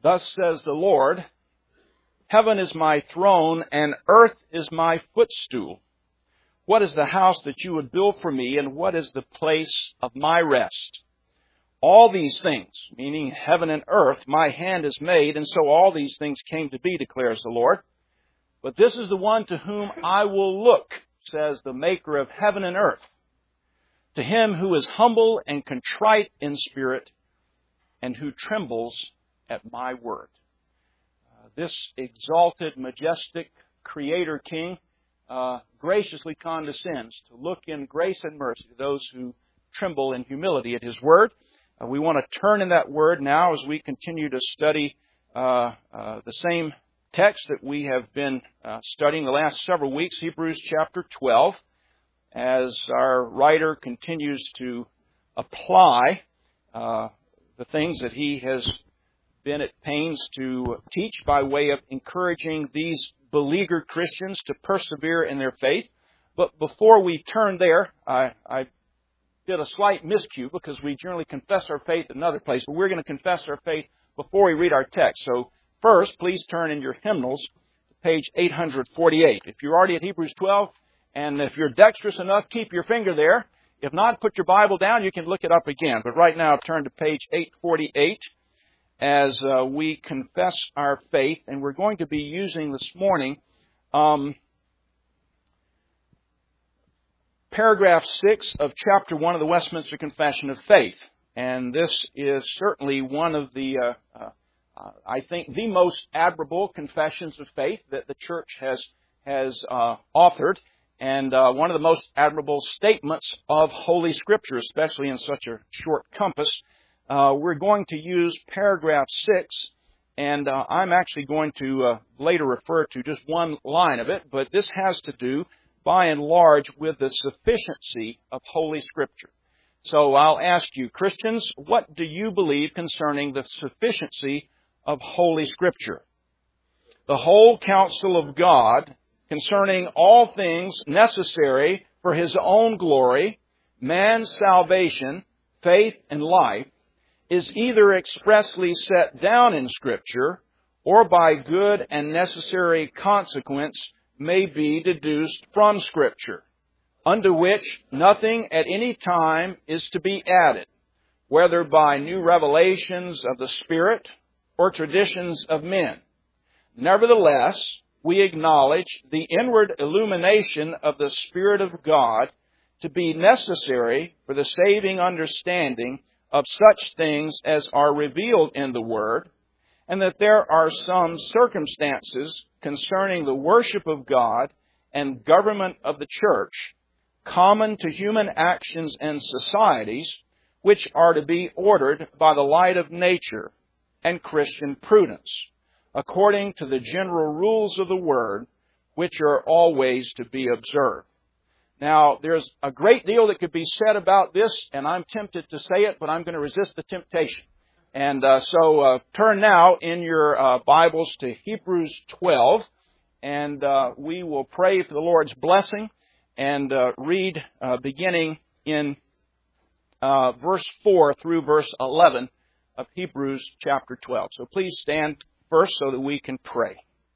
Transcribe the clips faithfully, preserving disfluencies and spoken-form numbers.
Thus says the Lord, heaven is my throne, and earth is my footstool. What is the house that you would build for me, and what is the place of my rest? All these things, meaning heaven and earth, my hand has made, and so all these things came to be, declares the Lord. But this is the one to whom I will look, says the maker of heaven and earth, to him who is humble and contrite in spirit, and who trembles at my word. Uh, this exalted, majestic Creator King uh, graciously condescends to look in grace and mercy to those who tremble in humility at His word. Uh, we want to turn in that word now as we continue to study uh, uh, the same text that we have been uh, studying the last several weeks, Hebrews chapter twelve, as our writer continues to apply uh, the things that he has been at pains to teach by way of encouraging these beleaguered Christians to persevere in their faith. But before we turn there, I, I did a slight miscue because we generally confess our faith in another place, but we're going to confess our faith before we read our text. So first, please turn in your hymnals to page eight forty-eight. If you're already at Hebrews twelve, and if you're dexterous enough, keep your finger there. If not, put your Bible down. You can look it up again. But right now, turn to page eight forty-eight as uh, we confess our faith. And we're going to be using this morning um, paragraph six of chapter one of the Westminster Confession of Faith. And this is certainly one of the, uh, uh, uh, I think, the most admirable confessions of faith that the church has, has uh, authored. And uh, one of the most admirable statements of Holy Scripture, especially in such a short compass. Uh, we're going to use paragraph six, and uh, I'm actually going to uh, later refer to just one line of it, but this has to do, by and large, with the sufficiency of Holy Scripture. So I'll ask you, Christians, what do you believe concerning the sufficiency of Holy Scripture? The whole counsel of God concerning all things necessary for His own glory, man's salvation, faith, and life, is either expressly set down in Scripture, or by good and necessary consequence may be deduced from Scripture, unto which nothing at any time is to be added, whether by new revelations of the Spirit or traditions of men. Nevertheless, we acknowledge the inward illumination of the Spirit of God to be necessary for the saving understanding of such things as are revealed in the Word, and that there are some circumstances concerning the worship of God and government of the church, common to human actions and societies, which are to be ordered by the light of nature and Christian prudence, according to the general rules of the Word, which are always to be observed. Now, there's a great deal that could be said about this, and I'm tempted to say it, but I'm going to resist the temptation. And uh, so uh, turn now in your uh, Bibles to Hebrews twelve, and uh, we will pray for the Lord's blessing and uh, read uh, beginning in uh, verse four through verse eleven of Hebrews chapter twelve. So please stand first so that we can pray.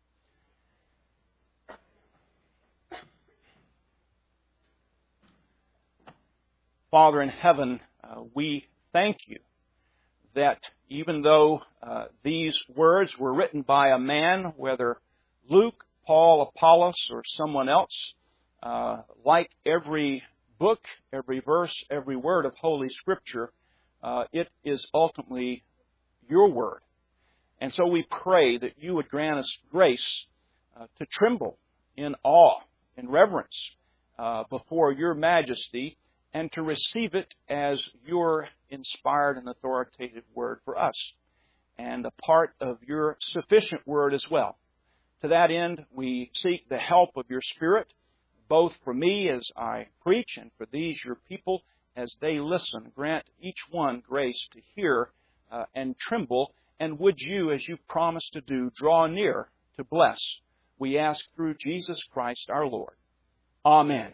Father in heaven, uh, we thank you that even though uh, these words were written by a man, whether Luke, Paul, Apollos, or someone else, uh, like every book, every verse, every word of Holy Scripture, uh, it is ultimately your word. And so we pray that you would grant us grace uh, to tremble in awe and reverence uh, before your majesty, and to receive it as your inspired and authoritative word for us, and a part of your sufficient word as well. To that end, we seek the help of your Spirit, both for me as I preach and for these your people as they listen. Grant each one grace to hear uh, and tremble, and would you, as you promised to do, draw near to bless. We ask through Jesus Christ our Lord. Amen.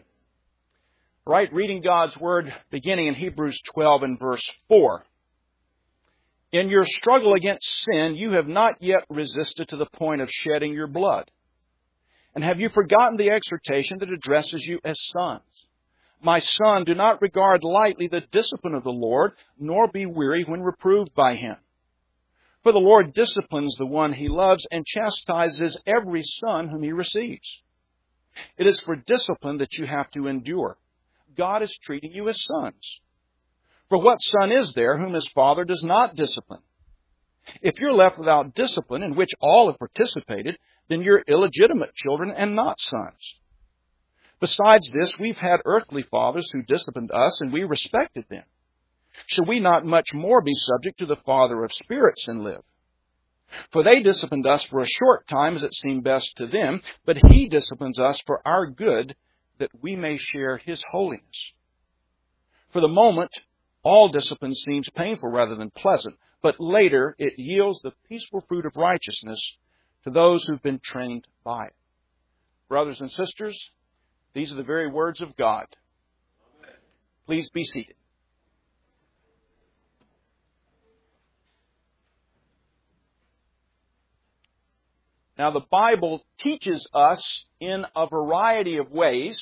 Right, reading God's Word beginning in Hebrews twelve and verse four. In your struggle against sin, you have not yet resisted to the point of shedding your blood. And have you forgotten the exhortation that addresses you as sons? My son, do not regard lightly the discipline of the Lord, nor be weary when reproved by Him. For the Lord disciplines the one He loves and chastises every son whom He receives. It is for discipline that you have to endure. God is treating you as sons. For what son is there whom his father does not discipline? If you're left without discipline, in which all have participated, then you're illegitimate children and not sons. Besides this, we've had earthly fathers who disciplined us, and we respected them. Should we not much more be subject to the Father of spirits and live? For they disciplined us for a short time as it seemed best to them, but He disciplines us for our good, that we may share His holiness. For the moment, all discipline seems painful rather than pleasant, but later it yields the peaceful fruit of righteousness to those who've been trained by it. Brothers and sisters, these are the very words of God. Please be seated. Now, the Bible teaches us in a variety of ways,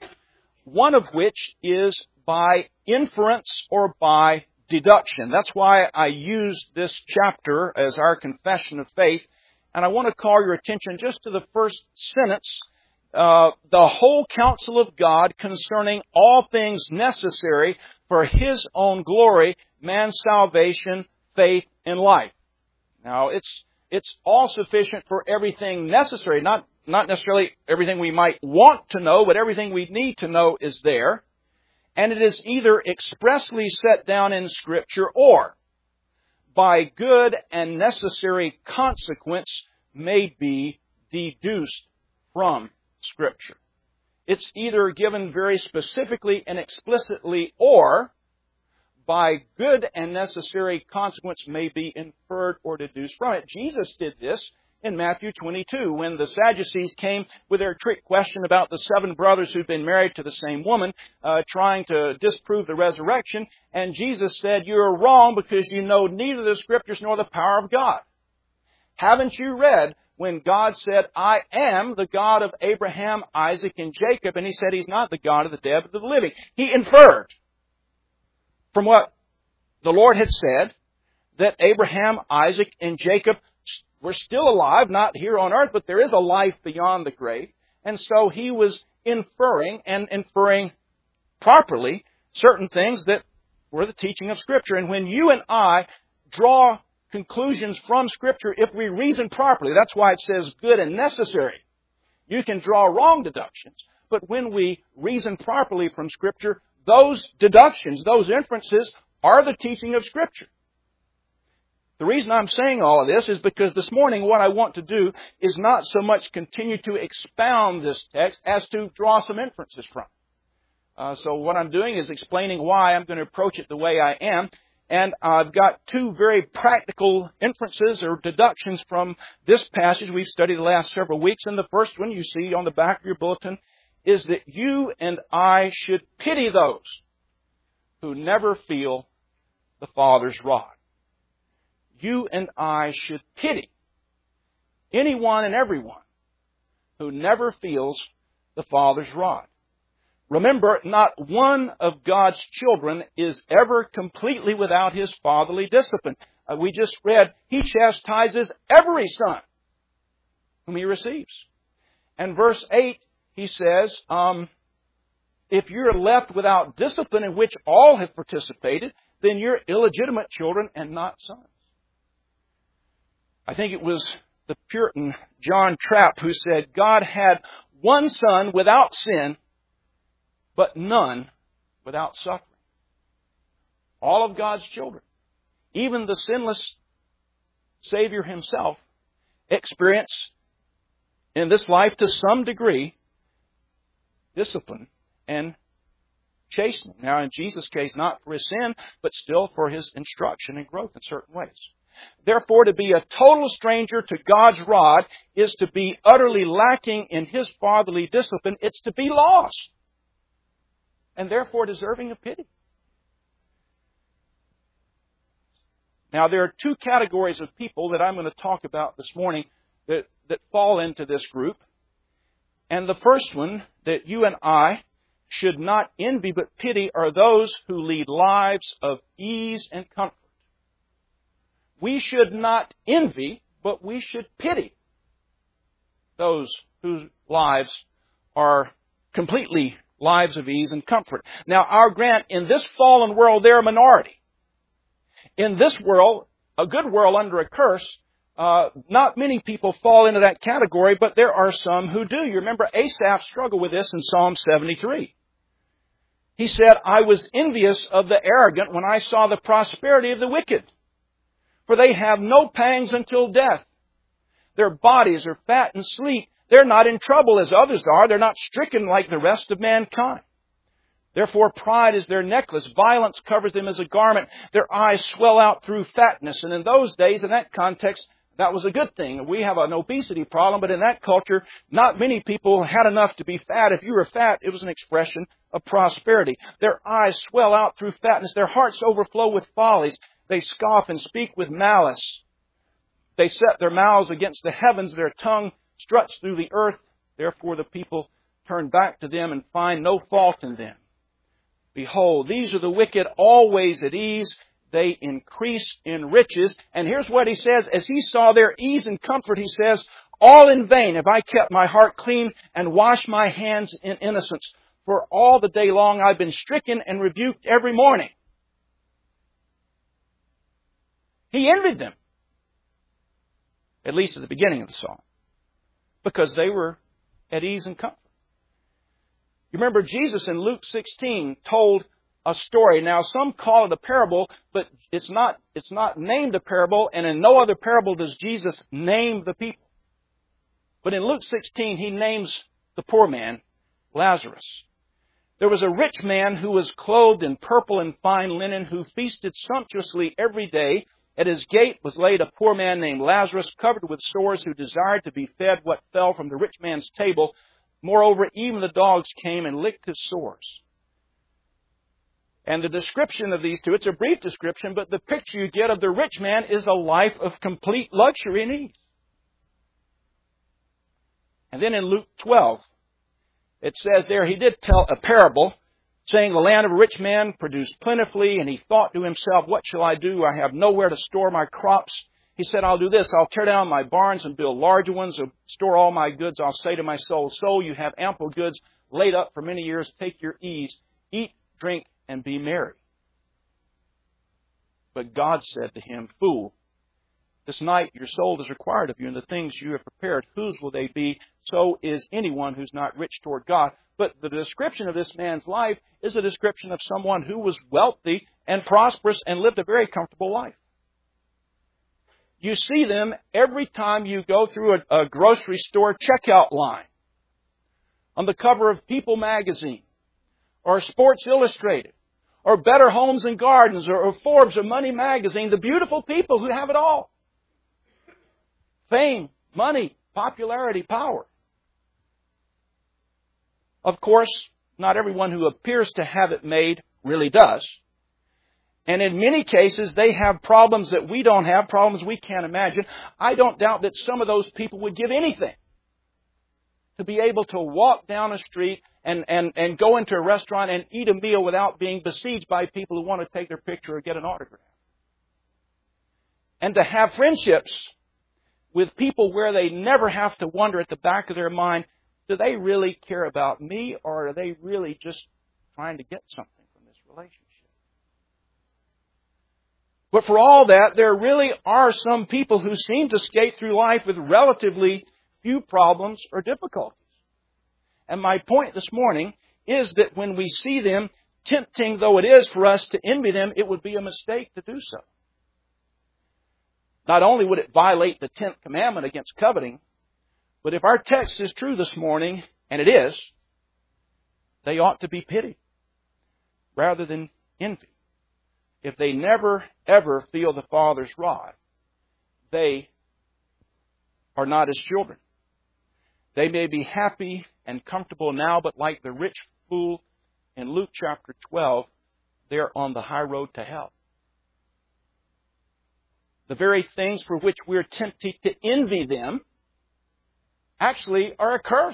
one of which is by inference or by deduction. That's why I used this chapter as our confession of faith. And I want to call your attention just to the first sentence, uh, the whole counsel of God concerning all things necessary for His own glory, man's salvation, faith, and life. Now, it's it's all sufficient for everything necessary, not, not necessarily everything we might want to know, but everything we need to know is there. And it is either expressly set down in Scripture or by good and necessary consequence may be deduced from Scripture. It's either given very specifically and explicitly or by good and necessary consequence may be inferred or deduced from it. Jesus did this in Matthew twenty-two when the Sadducees came with their trick question about the seven brothers who'd been married to the same woman, uh, trying to disprove the resurrection. And Jesus said, "You're wrong because you know neither the Scriptures nor the power of God. Haven't you read when God said, 'I am the God of Abraham, Isaac, and Jacob'?" And He said He's not the God of the dead but of the living. He inferred from what the Lord had said that Abraham, Isaac, and Jacob were still alive, not here on earth, but there is a life beyond the grave. And so He was inferring, and inferring properly, certain things that were the teaching of Scripture. And when you and I draw conclusions from Scripture, if we reason properly, that's why it says good and necessary. You can draw wrong deductions, but when we reason properly from Scripture, those deductions, those inferences are the teaching of Scripture. The reason I'm saying all of this is because this morning what I want to do is not so much continue to expound this text as to draw some inferences from it. Uh, so what I'm doing is explaining why I'm going to approach it the way I am. And I've got two very practical inferences or deductions from this passage we've studied the last several weeks. And the first one you see on the back of your bulletin is that you and I should pity those who never feel the Father's rod. You and I should pity anyone and everyone who never feels the Father's rod. Remember, not one of God's children is ever completely without His fatherly discipline. Uh, we just read, He chastises every son whom He receives. And verse eight, He says, um, if you're left without discipline in which all have participated, then you're illegitimate children and not sons. I think it was the Puritan John Trapp who said, God had one son without sin, but none without suffering. All of God's children, even the sinless Savior Himself, experience in this life to some degree discipline and chastening. Now, in Jesus' case, not for His sin, but still for His instruction and growth in certain ways. Therefore, to be a total stranger to God's rod is to be utterly lacking in His fatherly discipline. It's to be lost, and therefore deserving of pity. Now, there are two categories of people that I'm going to talk about this morning that, that fall into this group. And the first one that you and I should not envy but pity are those who lead lives of ease and comfort. We should not envy, but we should pity those whose lives are completely lives of ease and comfort. Now, our grant, in this fallen world, they're a minority. In this world, a good world under a curse, uh, not many people fall into that category, but there are some who do. You remember Asaph struggled with this in Psalm seventy-three. He said, I was envious of the arrogant when I saw the prosperity of the wicked, for they have no pangs until death. Their bodies are fat and sleek. They're not in trouble as others are. They're not stricken like the rest of mankind. Therefore, pride is their necklace. Violence covers them as a garment. Their eyes swell out through fatness. And in those days, in that context, that was a good thing. We have an obesity problem, but in that culture, not many people had enough to be fat. If you were fat, it was an expression of prosperity. Their eyes swell out through fatness. Their hearts overflow with follies. They scoff and speak with malice. They set their mouths against the heavens. Their tongue struts through the earth. Therefore, the people turn back to them and find no fault in them. Behold, these are the wicked, always at ease. They increase in riches. And here's what he says. As he saw their ease and comfort, he says, all in vain have I kept my heart clean and washed my hands in innocence. For all the day long I've been stricken and rebuked every morning. He envied them. At least at the beginning of the psalm. Because they were at ease and comfort. You remember Jesus in Luke sixteen told a story. Now, some call it a parable, but it's not, it's not named a parable, and in no other parable does Jesus name the people. But in Luke sixteen, he names the poor man, Lazarus. There was a rich man who was clothed in purple and fine linen, who feasted sumptuously every day. At his gate was laid a poor man named Lazarus, covered with sores, who desired to be fed what fell from the rich man's table. Moreover, even the dogs came and licked his sores. And the description of these two, it's a brief description, but the picture you get of the rich man is a life of complete luxury and ease. And then in Luke twelve, it says there, he did tell a parable, saying, the land of a rich man produced plentifully, and he thought to himself, what shall I do? I have nowhere to store my crops. He said, I'll do this. I'll tear down my barns and build larger ones, and store all my goods. I'll say to my soul, soul, you have ample goods laid up for many years. Take your ease, eat, drink, and be merry. But God said to him, fool, this night your soul is required of you, and the things you have prepared, whose will they be? So is anyone who's not rich toward God. But the description of this man's life is a description of someone who was wealthy and prosperous and lived a very comfortable life. You see them every time you go through a, a grocery store checkout line, on the cover of People magazine, or Sports Illustrated, or Better Homes and Gardens, or, or Forbes, or Money magazine. The beautiful people who have it all. Fame, money, popularity, power. Of course, not everyone who appears to have it made really does. And in many cases, they have problems that we don't have, problems we can't imagine. I don't doubt that some of those people would give anything to be able to walk down a street and, and, and go into a restaurant and eat a meal without being besieged by people who want to take their picture or get an autograph. And to have friendships with people where they never have to wonder at the back of their mind, do they really care about me, or are they really just trying to get something from this relationship? But for all that, there really are some people who seem to skate through life with relatively few problems or difficulties. And my point this morning is that when we see them, tempting though it is for us to envy them, it would be a mistake to do so. Not only would it violate the tenth commandment against coveting, but if our text is true this morning, and it is, they ought to be pitied rather than envied. If they never, ever feel the Father's rod, they are not His children. They may be happy and comfortable now, but like the rich fool in Luke chapter twelve, they're on the high road to hell. the very things for which we're tempted to envy them, actually are a curse.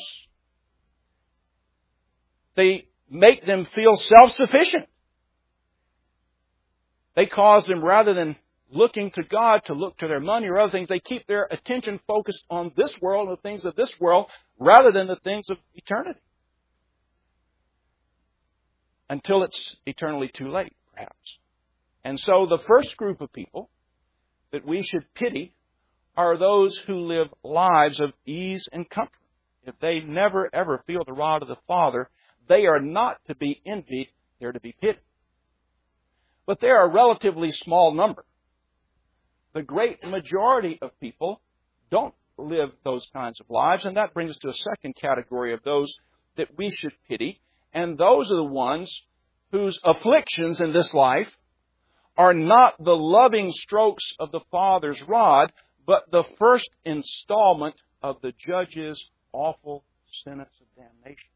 They make them feel self-sufficient. They cause them, rather than looking to God, to look to their money or other things. They keep their attention focused on this world, the things of this world, rather than the things of eternity. Until it's eternally too late, perhaps. And so the first group of people that we should pity are those who live lives of ease and comfort. If they never ever feel the rod of the Father, they are not to be envied, they're to be pitied. But they are a relatively small number. The great majority of people don't live those kinds of lives, and that brings us to a second category of those that we should pity, and those are the ones whose afflictions in this life are not the loving strokes of the Father's rod, but the first installment of the judge's awful sentence of damnation.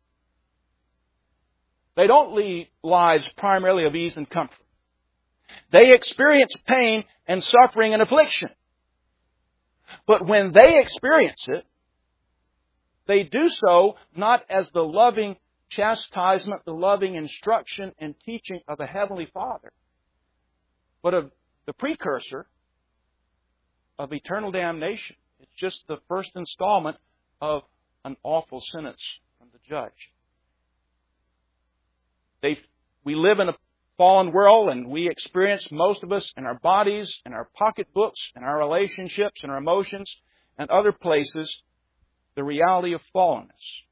They don't lead lives primarily of ease and comfort. They experience pain and suffering and affliction. But when they experience it, they do so not as the loving chastisement, the loving instruction and teaching of the Heavenly Father, but of the precursor of eternal damnation. It's just the first installment of an awful sentence from the judge. They, we live in a fallen world, and we experience, most of us, in our bodies, in our pocketbooks, in our relationships, in our emotions, and other places, the reality of fallenness.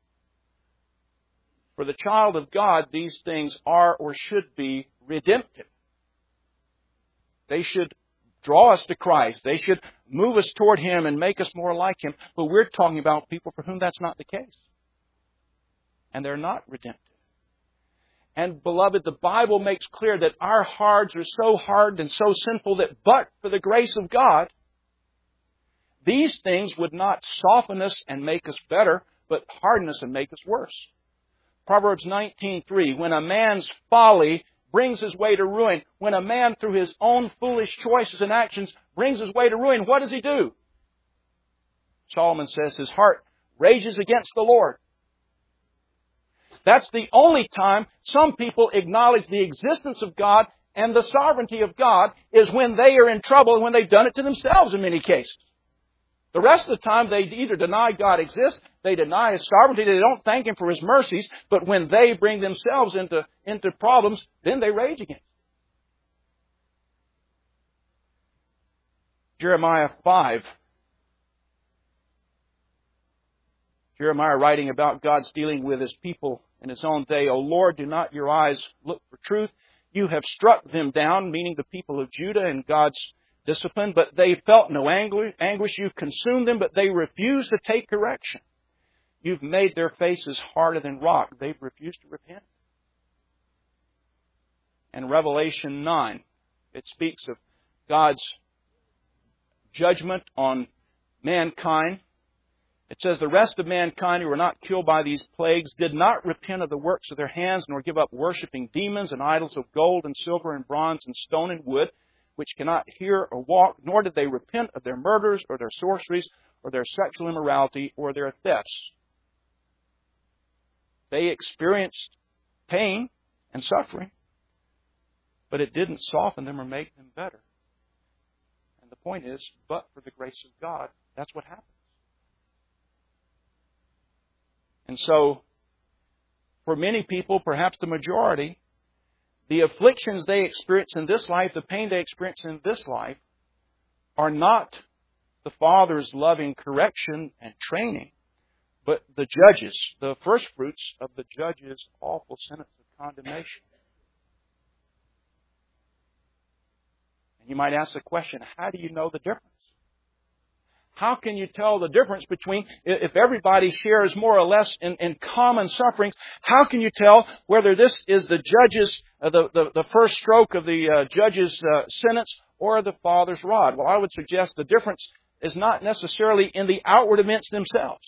For the child of God, these things are or should be redemptive. They should draw us to Christ. They should move us toward Him and make us more like Him. But we're talking about people for whom that's not the case. And they're not redemptive. And beloved, the Bible makes clear that our hearts are so hard and so sinful that but for the grace of God, these things would not soften us and make us better, but harden us and make us worse. Proverbs nineteen three, when a man's folly brings his way to ruin, when a man through his own foolish choices and actions brings his way to ruin, what does he do? Solomon says his heart rages against the Lord. That's the only time some people acknowledge the existence of God and the sovereignty of God is when they are in trouble and when they've done it to themselves in many cases. The rest of the time they either deny God exists, they deny His sovereignty, they don't thank Him for His mercies, but when they bring themselves into, into problems, then they rage against Him. Jeremiah five. Jeremiah writing about God's dealing with His people in His own day. O Lord, do not your eyes look for truth? You have struck them down, meaning the people of Judah and God's discipline, but they felt no anguish. You consumed them, but they refused to take correction. You've made their faces harder than rock. They've refused to repent. And Revelation nine, it speaks of God's judgment on mankind. It says, the rest of mankind who were not killed by these plagues did not repent of the works of their hands, nor give up worshiping demons and idols of gold and silver and bronze and stone and wood, which cannot hear or walk, nor did they repent of their murders or their sorceries or their sexual immorality or their thefts. They experienced pain and suffering, but it didn't soften them or make them better. And the point is, but for the grace of God, that's what happens. And so, for many people, perhaps the majority, the afflictions they experience in this life, the pain they experience in this life, are not the Father's loving correction and training, but the judge's, the first fruits of the judge's awful sentence of condemnation. And you might ask the question, how do you know the difference? How can you tell the difference between, if everybody shares more or less in, in common sufferings, how can you tell whether this is the judge's, uh, the, the, the first stroke of the uh, judge's uh, sentence or the Father's rod? Well, I would suggest the difference is not necessarily in the outward events themselves.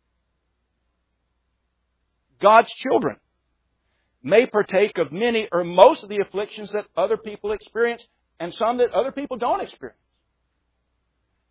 God's children may partake of many or most of the afflictions that other people experience and some that other people don't experience.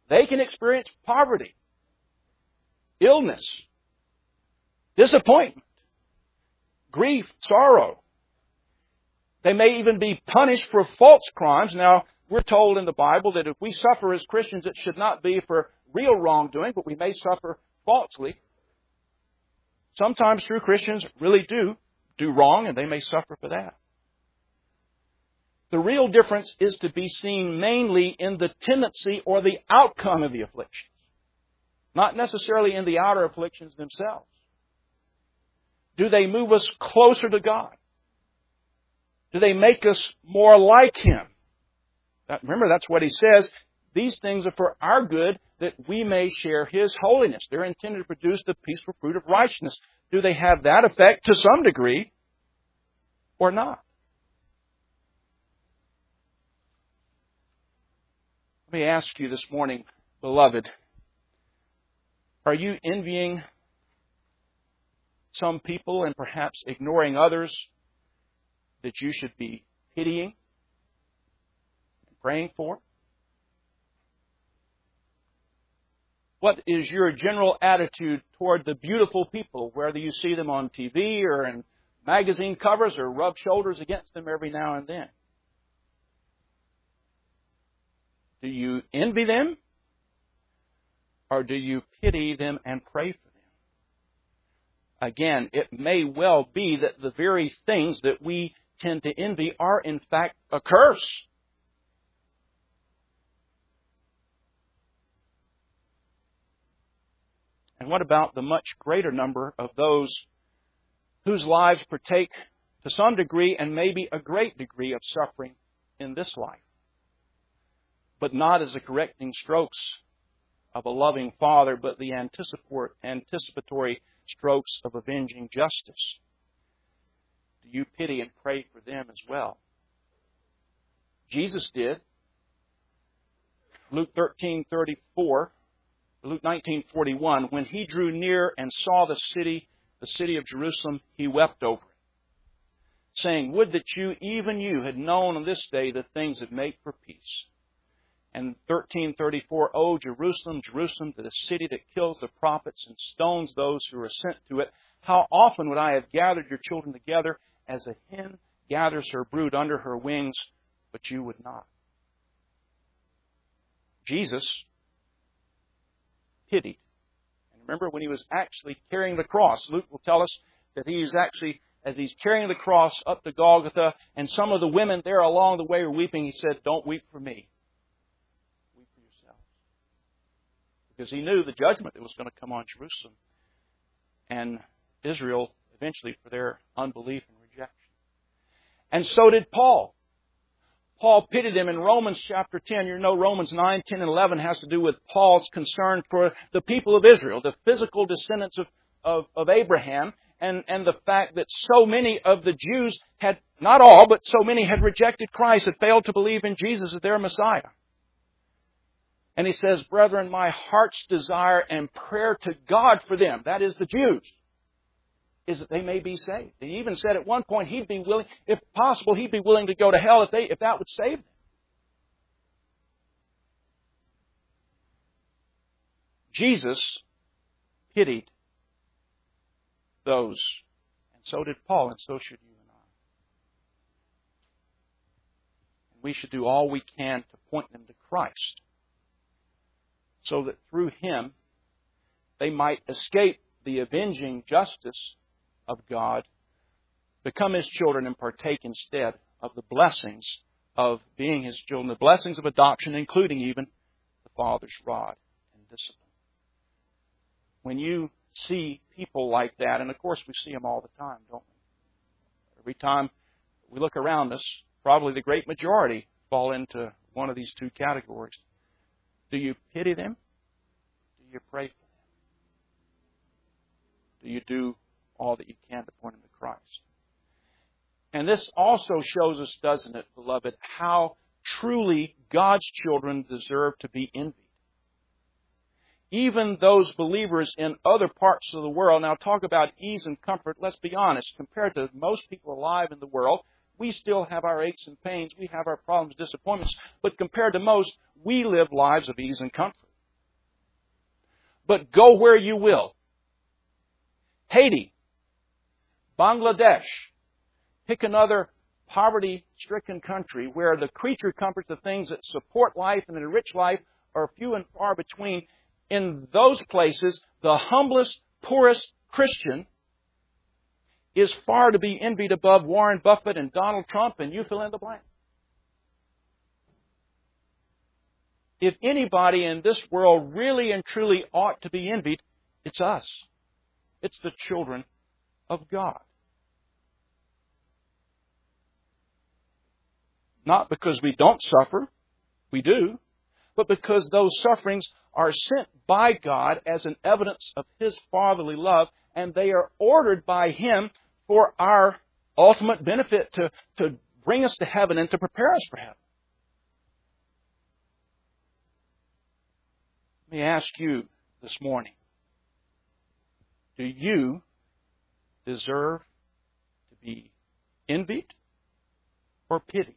They can experience poverty, illness, disappointment, grief, sorrow. They may even be punished for false crimes. Now, we're told in the Bible that if we suffer as Christians, it should not be for real wrongdoing, but we may suffer falsely. Sometimes true Christians really do do wrong, and they may suffer for that. The real difference is to be seen mainly in the tendency or the outcome of the afflictions, not necessarily in the outer afflictions themselves. Do they move us closer to God? Do they make us more like Him? That, remember, that's what He says. These things are for our good, that we may share His holiness. They're intended to produce the peaceful fruit of righteousness. Do they have that effect to some degree or not? Let me ask you this morning, beloved, are you envying some people and perhaps ignoring others that you should be pitying and praying for? What is your general attitude toward the beautiful people, whether you see them on T V or in magazine covers or rub shoulders against them every now and then? Do you envy them? Or do you pity them and pray for them? Again, it may well be that the very things that we tend to envy are in fact a curse. And what about the much greater number of those whose lives partake to some degree and maybe a great degree of suffering in this life, but not as the correcting strokes of a loving Father, but the anticipatory strokes of avenging justice? Do you pity and pray for them as well? Jesus did. Luke thirteen thirty-four, Luke nineteen forty-one, when He drew near and saw the city, the city of Jerusalem, He wept over it, saying, "Would that you, even you, had known on this day the things that make for peace." And thirteen thirty-four, "O Jerusalem, Jerusalem, to the city that kills the prophets and stones those who are sent to it, how often would I have gathered your children together as a hen gathers her brood under her wings, but you would not." Jesus pitied. And remember, when He was actually carrying the cross, Luke will tell us that He is actually, as He's carrying the cross up to Golgotha, and some of the women there along the way were weeping, He said, "Don't weep for me. Weep for yourselves." Because He knew the judgment that was going to come on Jerusalem and Israel eventually for their unbelief and rejection. And so did Paul. Paul pitied them in Romans chapter ten. You know, Romans nine, ten, and eleven has to do with Paul's concern for the people of Israel, the physical descendants of, of, of Abraham, and, and the fact that so many of the Jews had, not all, but so many had rejected Christ, had failed to believe in Jesus as their Messiah. And he says, "Brethren, my heart's desire and prayer to God for them," that is the Jews, "is that they may be saved." He even said at one point he'd be willing, if possible, he'd be willing to go to hell if they, if that would save them. Jesus pitied those, and so did Paul, and so should you and I. And we should do all we can to point them to Christ, so that through Him they might escape the avenging justice of God, become His children, and partake instead of the blessings of being His children, the blessings of adoption, including even the Father's rod and discipline. When you see people like that, and of course we see them all the time, don't we? Every time we look around us, probably the great majority fall into one of these two categories. Do you pity them? Do you pray for them? Do you do all that you can to point them to Christ? And this also shows us, doesn't it, beloved, how truly God's children deserve to be envied. Even those believers in other parts of the world, now talk about ease and comfort, let's be honest, compared to most people alive in the world, we still have our aches and pains, we have our problems, disappointments, but compared to most, we live lives of ease and comfort. but go where you will. Haiti, Bangladesh, pick another poverty-stricken country where the creature comforts, the things that support life and enrich life, are few and far between. In those places, the humblest, poorest Christian is far to be envied above Warren Buffett and Donald Trump, and you fill in the blank. If anybody in this world really and truly ought to be envied, it's us. It's the children of God. Not because we don't suffer, we do, but because those sufferings are sent by God as an evidence of His fatherly love, and they are ordered by Him for our ultimate benefit, to, to bring us to heaven and to prepare us for heaven. Let me ask you this morning, do you deserve to be envied or pitied?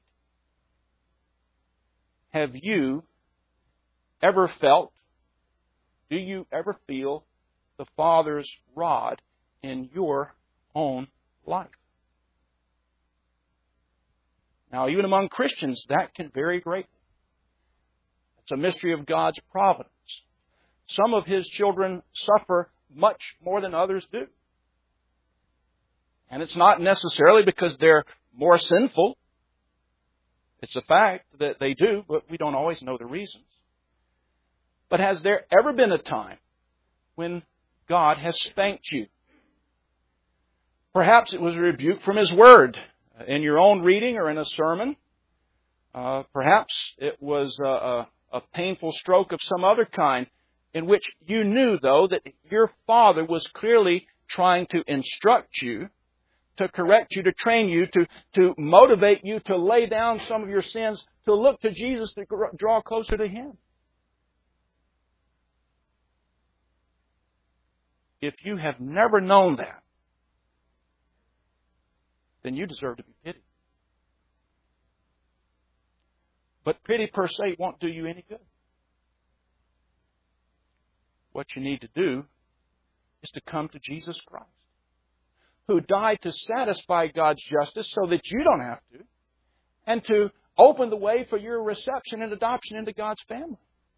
Have you ever felt, do you ever feel the Father's rod in your own life? Now, even among Christians, that can vary greatly. It's a mystery of God's providence. Some of His children suffer much more than others do. And it's not necessarily because they're more sinful. It's a fact that they do, but we don't always know the reasons. But has there ever been a time when God has spanked you? Perhaps it was a rebuke from His Word in your own reading or in a sermon. Uh, perhaps it was a, a, a painful stroke of some other kind, in which you knew, though, that your Father was clearly trying to instruct you, to correct you, to train you, to, to motivate you to lay down some of your sins, to look to Jesus, to draw closer to Him. If you have never known that, then you deserve to be pitied. But pity per se won't do you any good. What you need to do is to come to Jesus Christ, who died to satisfy God's justice so that you don't have to, and to open the way for your reception and adoption into God's family.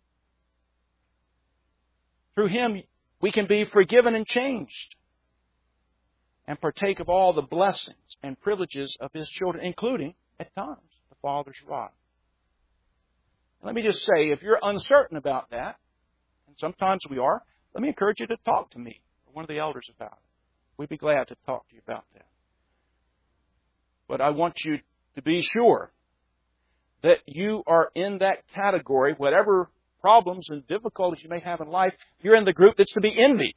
Through Him, we can be forgiven and changed and partake of all the blessings and privileges of His children, including, at times, the Father's rod. Let me just say, if you're uncertain about that, and sometimes we are, let me encourage you to talk to me or one of the elders about it. We'd be glad to talk to you about that. But I want you to be sure that you are in that category. Whatever problems and difficulties you may have in life, you're in the group that's to be envied.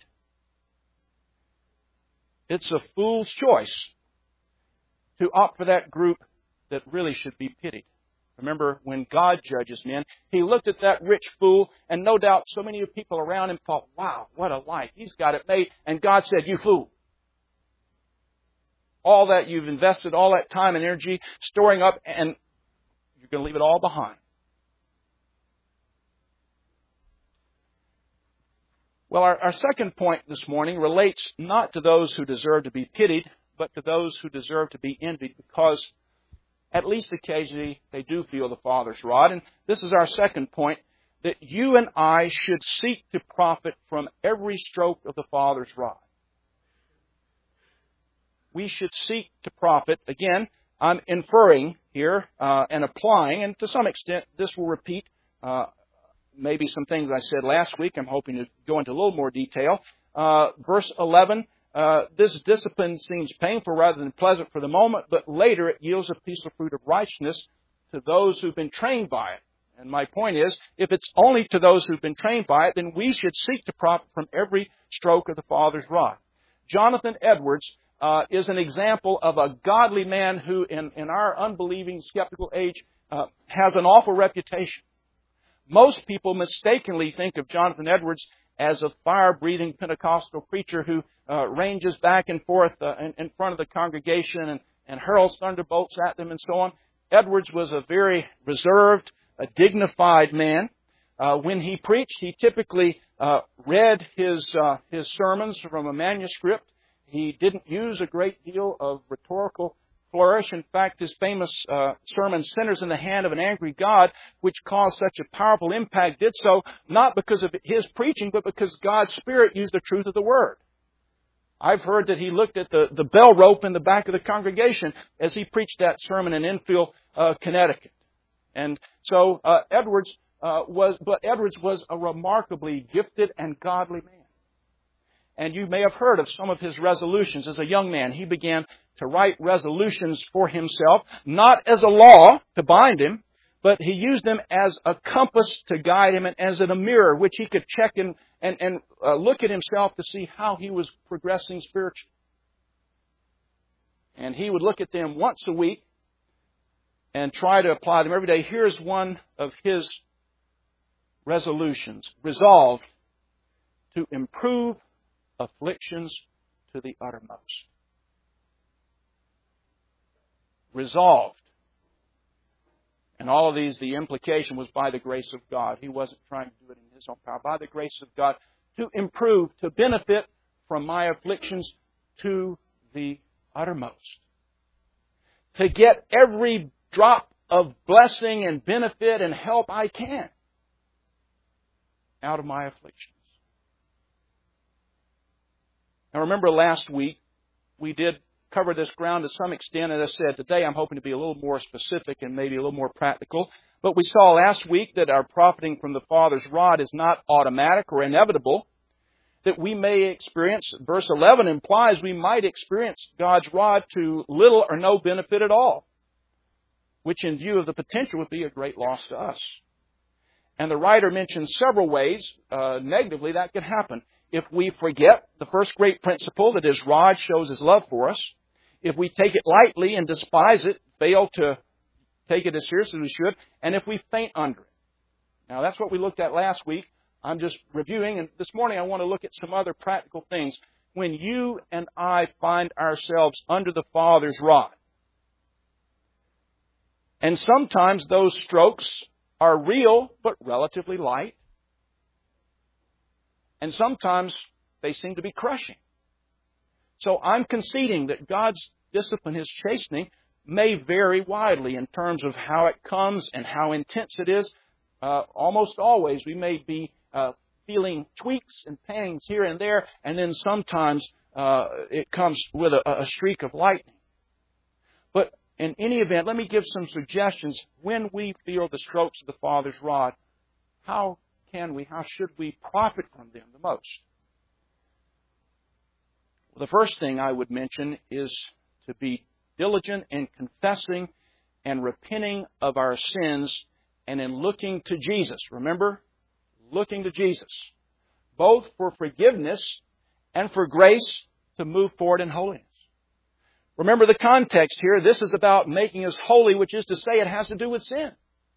It's a fool's choice to opt for that group that really should be pitied. Remember, when God judges men, He looked at that rich fool, and no doubt so many people around him thought, wow, what a life. He's got it made. And God said, you fool. All that you've invested, all that time and energy storing up, and you're going to leave it all behind. Well, our, our second point this morning relates not to those who deserve to be pitied, but to those who deserve to be envied, because at least occasionally they do feel the Father's rod. And this is our second point, that you and I should seek to profit from every stroke of the Father's rod. We should seek to profit. Again, I'm inferring here uh, and applying, and to some extent this will repeat uh, maybe some things I said last week. I'm hoping to go into a little more detail. Uh, verse eleven, uh, this discipline seems painful rather than pleasant for the moment, but later it yields a peaceful fruit of righteousness to those who've been trained by it. And my point is, if it's only to those who've been trained by it, then we should seek to profit from every stroke of the Father's rod. Jonathan Edwards uh, is an example of a godly man who, in, in our unbelieving, skeptical age, uh, has an awful reputation. Most people mistakenly think of Jonathan Edwards as a fire-breathing Pentecostal preacher who uh, ranges back and forth uh, in, in front of the congregation and, and hurls thunderbolts at them and so on. Edwards was a very reserved, a dignified man Uh, when he preached, he typically uh, read his uh, his sermons from a manuscript. He didn't use a great deal of rhetorical flourish. In fact, his famous uh, sermon, Sinners in the Hand of an Angry God, which caused such a powerful impact, did so not because of his preaching, but because God's Spirit used the truth of the Word. I've heard that he looked at the, the bell rope in the back of the congregation as he preached that sermon in Enfield, uh, Connecticut. And so uh, Edwards uh, was, but Edwards was a remarkably gifted and godly man. And you may have heard of some of his resolutions. As a young man, he began to write resolutions for himself, not as a law to bind him, but he used them as a compass to guide him and as in a mirror which he could check and, and, and uh, look at himself to see how he was progressing spiritually. And he would look at them once a week and try to apply them every day. Here's one of his resolutions. Resolved to improve afflictions to the uttermost. Resolved. And all of these, the implication was by the grace of God. He wasn't trying to do it in his own power. By the grace of God, to improve, to benefit from my afflictions to the uttermost. To get every drop of blessing and benefit and help I can out of my afflictions. Now remember last week, we did cover this ground to some extent. As I said, today I'm hoping to be a little more specific and maybe a little more practical. But we saw last week that our profiting from the Father's rod is not automatic or inevitable. That we may experience, verse eleven implies we might experience God's rod to little or no benefit at all, which in view of the potential would be a great loss to us. And the writer mentions several ways uh, negatively that could happen. If we forget the first great principle that His rod shows His love for us, if we take it lightly and despise it, fail to take it as seriously as we should, and if we faint under it. Now, that's what we looked at last week. I'm just reviewing, and this morning I want to look at some other practical things. When you and I find ourselves under the Father's rod, and sometimes those strokes are real but relatively light, and sometimes they seem to be crushing. So I'm conceding that God's discipline, His chastening, may vary widely in terms of how it comes and how intense it is. Uh, almost always we may be uh, feeling tweaks and pangs here and there, and then sometimes uh, it comes with a, a streak of lightning. But in any event, let me give some suggestions. When we feel the strokes of the Father's rod, how can we, how should we profit from them the most? Well, the first thing I would mention is to be diligent in confessing and repenting of our sins and in looking to Jesus. Remember, looking to Jesus, both for forgiveness and for grace to move forward in holiness. Remember the context here. This is about making us holy, which is to say it has to do with sin.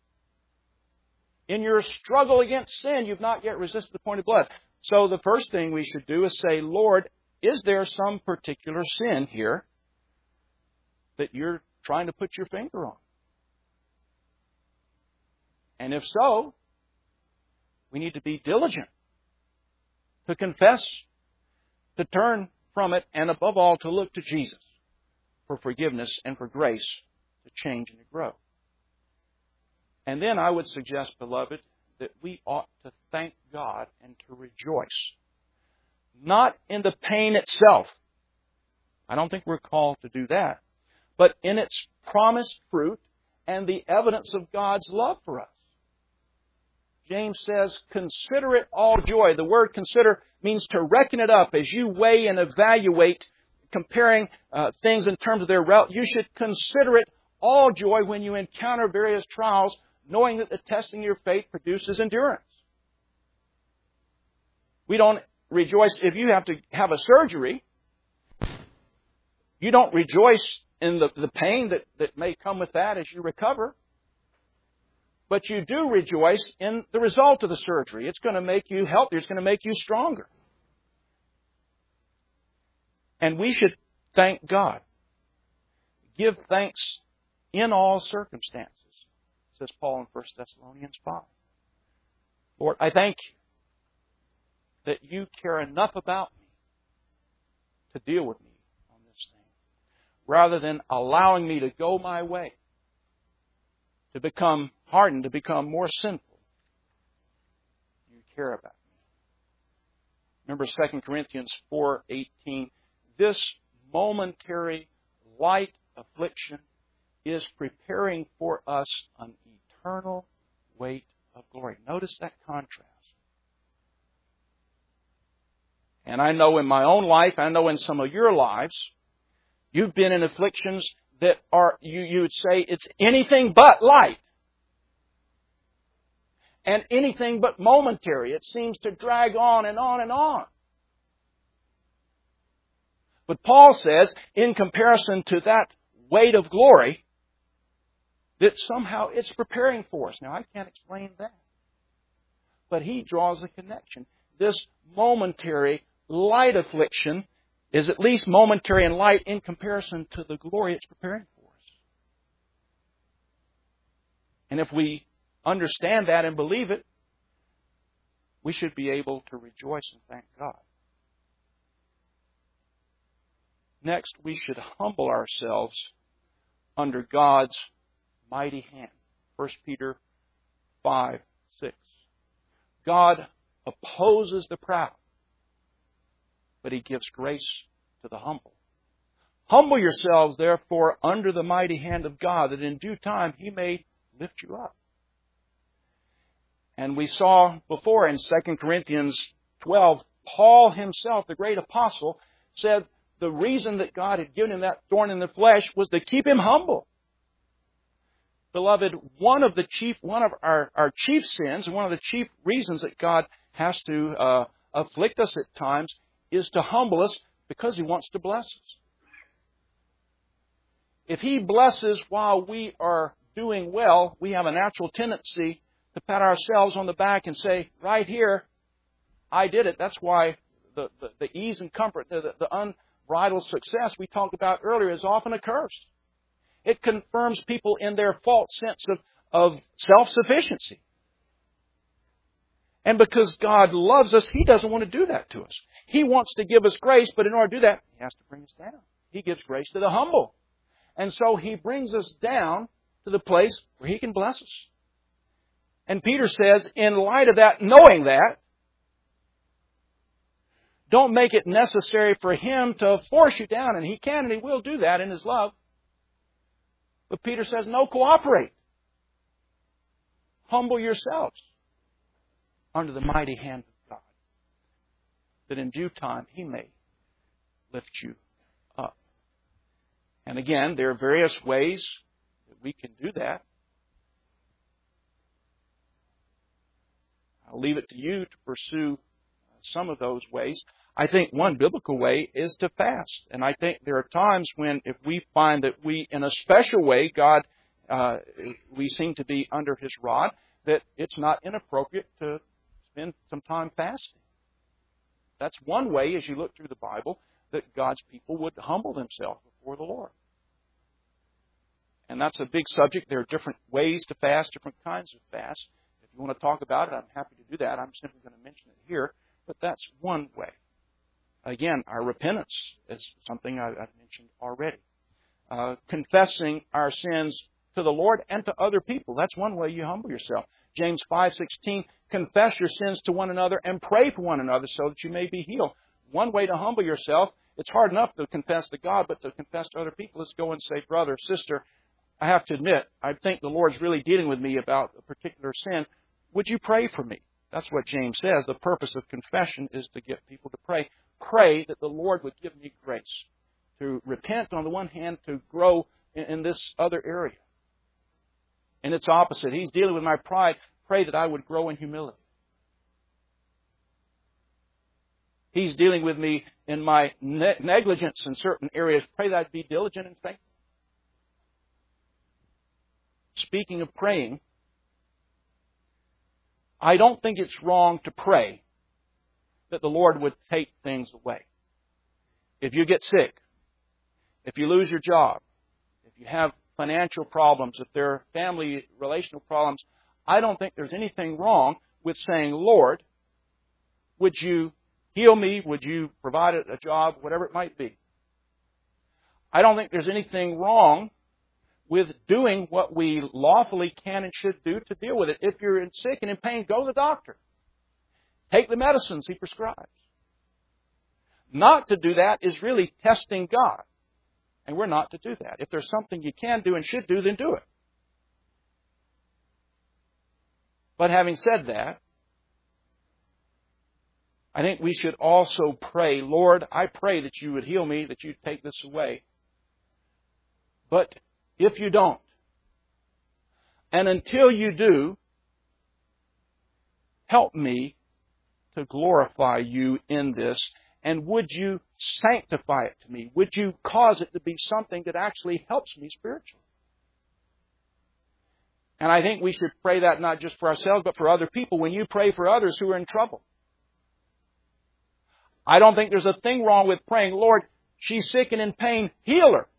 In your struggle against sin, you've not yet resisted the point of blood. So the first thing we should do is say, Lord, is there some particular sin here that you're trying to put your finger on? And if so, we need to be diligent to confess, to turn from it, and above all, to look to Jesus for forgiveness and for grace to change and to grow. And then I would suggest, beloved, that we ought to thank God and to rejoice. Not in the pain itself. I don't think we're called to do that. But in its promised fruit and the evidence of God's love for us. James says, consider it all joy. The word consider means to reckon it up as you weigh and evaluate, comparing uh, things in terms of their relative. You should consider it all joy when you encounter various trials, knowing that the testing of your faith produces endurance. We don't rejoice if you have to have a surgery. You don't rejoice in the, the pain that, that may come with that as you recover. But you do rejoice in the result of the surgery. It's going to make you healthier. It's going to make you stronger. And we should thank God. Give thanks in all circumstances, says Paul in First Thessalonians five. Lord, I thank you that you care enough about me to deal with me on this thing, rather than allowing me to go my way, to become hardened, to become more sinful. You care about me. Remember Second Corinthians four eighteen. This momentary light affliction is preparing for us an eternal weight of glory. Notice that contrast. And I know in my own life, I know in some of your lives, you've been in afflictions that are, you, you would say, it's anything but light. And anything but momentary. It seems to drag on and on and on. But Paul says, in comparison to that weight of glory, that somehow it's preparing for us. Now, I can't explain that. But he draws a connection. This momentary light affliction is at least momentary and light in comparison to the glory it's preparing for us. And if we understand that and believe it, we should be able to rejoice and thank God. Next, we should humble ourselves under God's mighty hand. First Peter five six. God opposes the proud, but He gives grace to the humble. Humble yourselves, therefore, under the mighty hand of God, that in due time He may lift you up. And we saw before in Second Corinthians twelve, Paul himself, the great apostle, said the reason that God had given him that thorn in the flesh was to keep him humble. Beloved, one of the chief, one of our, our chief sins, and one of the chief reasons that God has to uh, afflict us at times is to humble us because He wants to bless us. If He blesses while we are doing well, we have a natural tendency to pat ourselves on the back and say, right here, I did it. That's why the, the, the ease and comfort, the, the, the unbridled success we talked about earlier is often a curse. It confirms people in their false sense of, of self-sufficiency. And because God loves us, He doesn't want to do that to us. He wants to give us grace, but in order to do that, He has to bring us down. He gives grace to the humble. And so He brings us down to the place where He can bless us. And Peter says, in light of that, knowing that, don't make it necessary for Him to force you down. And He can and He will do that in His love. But Peter says, no, cooperate. Humble yourselves under the mighty hand of God, that in due time He may lift you up. And again, there are various ways that we can do that. I'll leave it to you to pursue some of those ways. I think one biblical way is to fast. And I think there are times when if we find that we, in a special way, God, uh, we seem to be under His rod, that it's not inappropriate to spend some time fasting. That's one way, as you look through the Bible, that God's people would humble themselves before the Lord. And that's a big subject. There are different ways to fast, different kinds of fast. If you want to talk about it, I'm happy to do that. I'm simply going to mention it here. But that's one way. Again, our repentance is something I've mentioned already. Uh, confessing our sins to the Lord and to other people. That's one way you humble yourself. James five sixteen, confess your sins to one another and pray for one another so that you may be healed. One way to humble yourself, it's hard enough to confess to God, but to confess to other people is go and say, brother, sister, I have to admit, I think the Lord's really dealing with me about a particular sin. Would you pray for me? That's what James says. The purpose of confession is to get people to pray. Pray that the Lord would give me grace to repent on the one hand, to grow in, in this other area. And it's opposite. He's dealing with my pride. Pray that I would grow in humility. He's dealing with me in my ne- negligence in certain areas. Pray that I'd be diligent and faithful. Speaking of praying, I don't think it's wrong to pray that the Lord would take things away. If you get sick, if you lose your job, if you have financial problems, if there are family relational problems, I don't think there's anything wrong with saying, Lord, would you heal me? Would you provide a job? Whatever it might be. I don't think there's anything wrong with doing what we lawfully can and should do to deal with it. If you're sick and in pain, go to the doctor. Take the medicines He prescribes. Not to do that is really testing God. And we're not to do that. If there's something you can do and should do, then do it. But having said that, I think we should also pray, Lord, I pray that you would heal me, that you'd take this away. But if you don't, and until you do, help me to glorify you in this. And would you sanctify it to me? Would you cause it to be something that actually helps me spiritually? And I think we should pray that not just for ourselves, but for other people. When you pray for others who are in trouble. I don't think there's a thing wrong with praying, Lord, she's sick and in pain, heal her.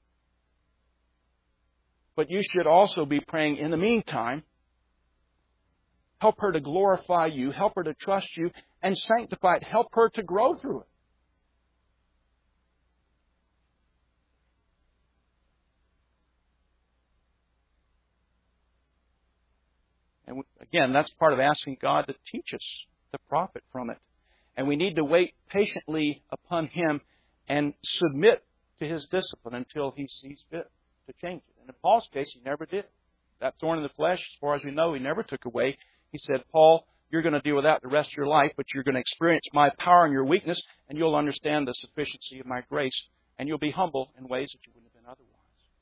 But you should also be praying in the meantime, help her to glorify you, help her to trust you, and sanctify it. Help her to grow through it. And again, that's part of asking God to teach us to profit from it. And we need to wait patiently upon Him and submit to His discipline until He sees fit to change it. And in Paul's case, He never did. That thorn in the flesh, as far as we know, He never took away. He said, Paul, you're going to deal with that the rest of your life, but you're going to experience my power in your weakness, and you'll understand the sufficiency of my grace, and you'll be humble in ways that you wouldn't have been otherwise.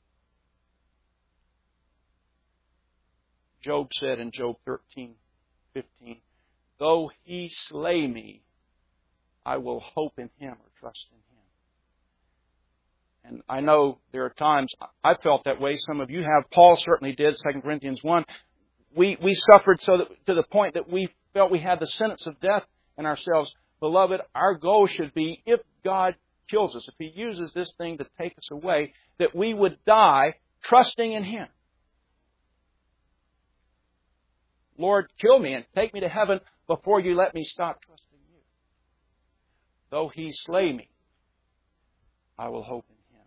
Job said in Job thirteen fifteen, though he slay me, I will hope in Him or trust in Him. And I know there are times I felt that way. Some of you have. Paul certainly did, Second Corinthians one. We we suffered so that, to the point that we felt we had the sentence of death in ourselves. Beloved, our goal should be, if God kills us, if He uses this thing to take us away, that we would die trusting in Him. Lord, kill me and take me to heaven before you let me stop trusting you. Though He slay me, I will hope in Him.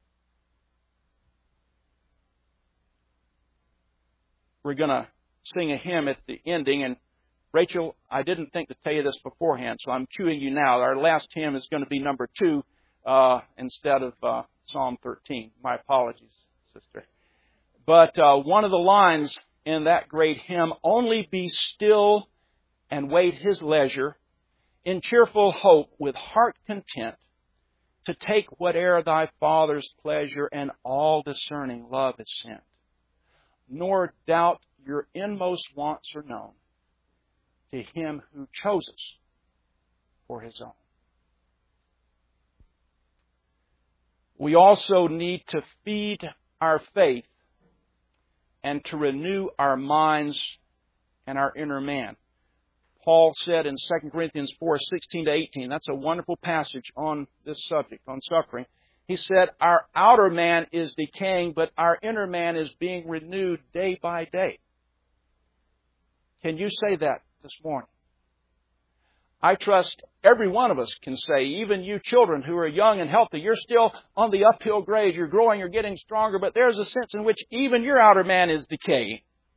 We're going to sing a hymn at the ending. And Rachel, I didn't think to tell you this beforehand, so I'm cueing you now. Our last hymn is going to be number two uh, instead of uh, Psalm thirteen. My apologies, sister. But uh, one of the lines in that great hymn, only be still and wait His leisure, in cheerful hope with heart content, to take whate'er thy Father's pleasure and all discerning love is sent. Nor doubt your inmost wants are known to Him who chose us for His own. We also need to feed our faith and to renew our minds and our inner man. Paul said in Second Corinthians four sixteen to eighteen, that's a wonderful passage on this subject, on suffering. He said, our outer man is decaying, but our inner man is being renewed day by day. Can you say that this morning? I trust every one of us can say, even you children who are young and healthy, you're still on the uphill grade, you're growing, you're getting stronger, but there's a sense in which even your outer man is decaying.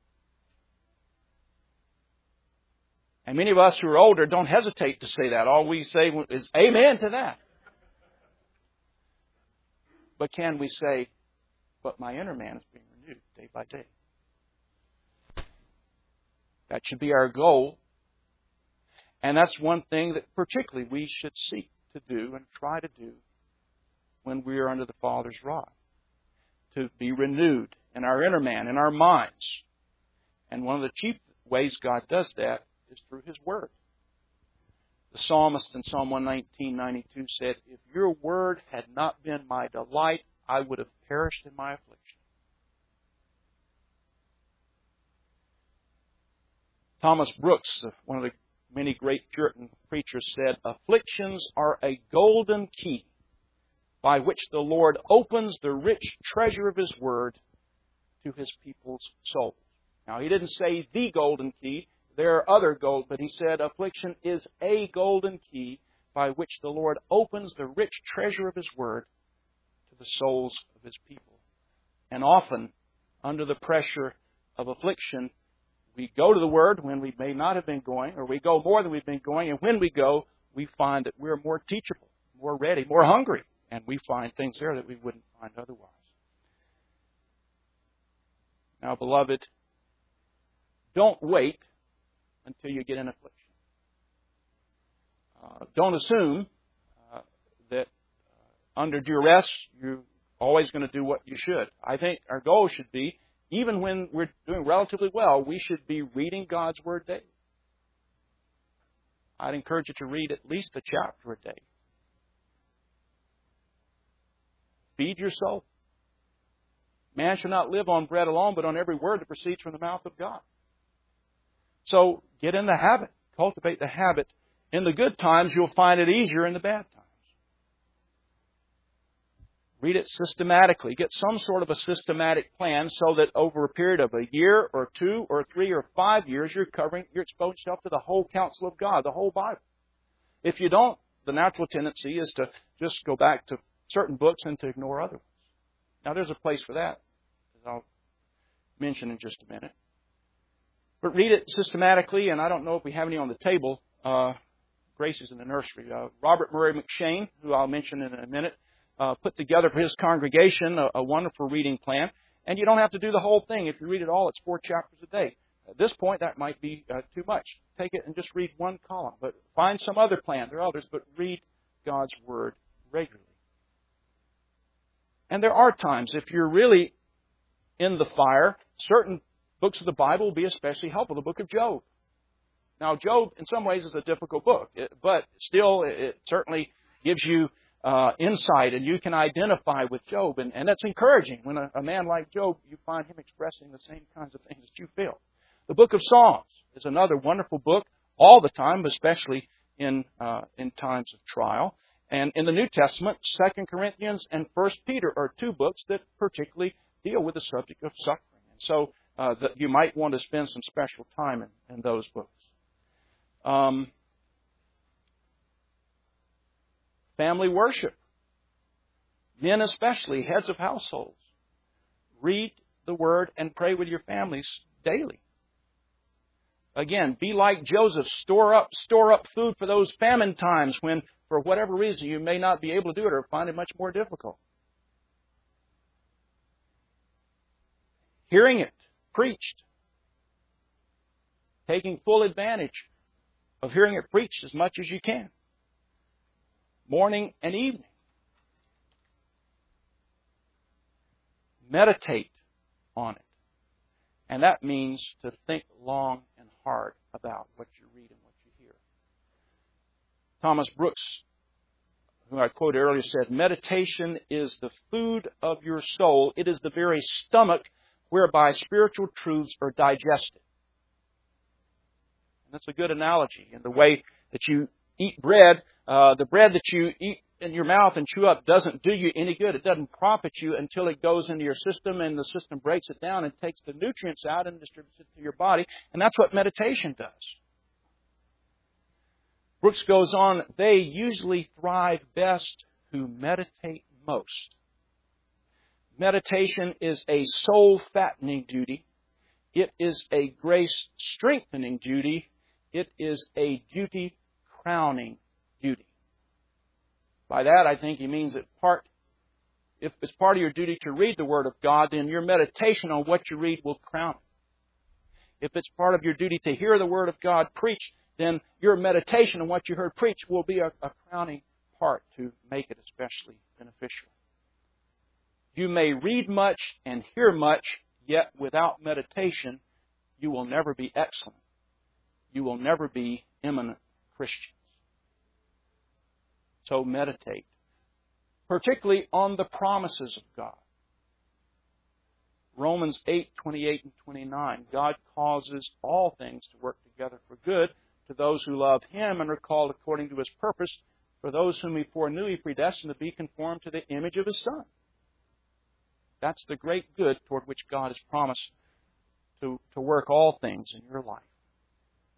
And many of us who are older don't hesitate to say that. All we say is amen to that. But can we say, but my inner man is being renewed day by day? That should be our goal. And that's one thing that particularly we should seek to do and try to do when we are under the Father's rod. To be renewed in our inner man, in our minds. And one of the chief ways God does that is through His Word. The psalmist in Psalm one nineteen ninety-two said, if your word had not been my delight, I would have perished in my affliction. Thomas Brooks, one of the many great Puritan preachers, said, afflictions are a golden key by which the Lord opens the rich treasure of His Word to His people's souls. Now, he didn't say the golden key. there are other gold, but he said affliction is a golden key by which the Lord opens the rich treasure of His Word to the souls of His people. And often, under the pressure of affliction, we go to the Word when we may not have been going, or we go more than we've been going, and when we go, we find that we're more teachable, more ready, more hungry, and we find things there that we wouldn't find otherwise. Now, beloved, don't wait until you get in affliction. Uh, don't assume uh, that uh, under duress you're always going to do what you should. I think our goal should be, even when we're doing relatively well, we should be reading God's Word daily. I'd encourage you to read at least a chapter a day. Feed your soul. Man shall not live on bread alone, but on every word that proceeds from the mouth of God. So get in the habit. Cultivate the habit. In the good times, you'll find it easier in the bad times. Read it systematically. Get some sort of a systematic plan so that over a period of a year or two or three or five years, you're covering, you're exposing yourself to the whole counsel of God, the whole Bible. If you don't, the natural tendency is to just go back to certain books and to ignore other ones. Now, there's a place for that, as I'll mention in just a minute. But read it systematically, and I don't know if we have any on the table. Uh, Grace is in the nursery. Uh, Robert Murray McShane, who I'll mention in a minute, uh, put together for his congregation a, a wonderful reading plan. And you don't have to do the whole thing. If you read it all, it's four chapters a day. At this point, that might be uh, too much. Take it and just read one column. But find some other plan. There are others, but read God's Word regularly. And there are times, if you're really in the fire, certain books of the Bible will be especially helpful. The book of Job. Now, Job, in some ways, is a difficult book, but still, it certainly gives you uh, insight, and you can identify with Job, and, and that's encouraging. When a, a man like Job, you find him expressing the same kinds of things that you feel. The book of Psalms is another wonderful book, all the time, but especially in uh, in times of trial. And in the New Testament, Second Corinthians and First Peter are two books that particularly deal with the subject of suffering. And so uh, that you might want to spend some special time in, in those books. Um, family worship. Men especially, heads of households. Read the Word and pray with your families daily. Again, be like Joseph. Store up, store up food for those famine times when, for whatever reason, you may not be able to do it or find it much more difficult. Hearing it preached. Taking full advantage of hearing it preached as much as you can. Morning and evening. Meditate on it. And that means to think long and hard about what you read and what you hear. Thomas Brooks, who I quoted earlier, said, meditation is the food of your soul. It is the very stomach whereby spiritual truths are digested. And that's a good analogy. In the way that you eat bread, uh, the bread that you eat in your mouth and chew up doesn't do you any good. It doesn't profit you until it goes into your system and the system breaks it down and takes the nutrients out and distributes it to your body. And that's what meditation does. Brooks goes on, they usually thrive best who meditate most. Meditation is a soul-fattening duty. It is a grace-strengthening duty. It is a duty-crowning duty. By that, I think he means that part, if it's part of your duty to read the Word of God, then your meditation on what you read will crown it. If it's part of your duty to hear the Word of God preached, then your meditation on what you heard preached will be a, a crowning part to make it especially beneficial. You may read much and hear much, yet without meditation, you will never be excellent. You will never be eminent Christians. So meditate, particularly on the promises of God. Romans eight, twenty-eight and twenty-nine, God causes all things to work together for good to those who love Him and are called according to His purpose. For those whom He foreknew, He predestined to be conformed to the image of His Son. That's the great good toward which God has promised to, to work all things in your life.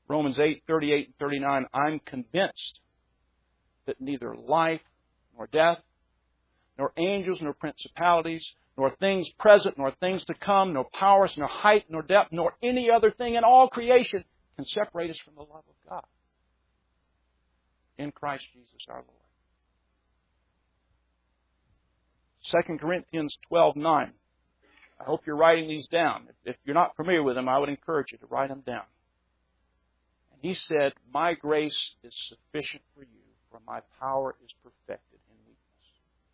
Romans eight, thirty-eight and thirty-nine, I'm convinced that neither life nor death, nor angels, nor principalities, nor things present, nor things to come, nor powers, nor height, nor depth, nor any other thing in all creation can separate us from the love of God in Christ Jesus our Lord. Second Corinthians twelve nine. I hope you're writing these down. If you're not familiar with them, I would encourage you to write them down. And he said, my grace is sufficient for you, for my power is perfected in weakness.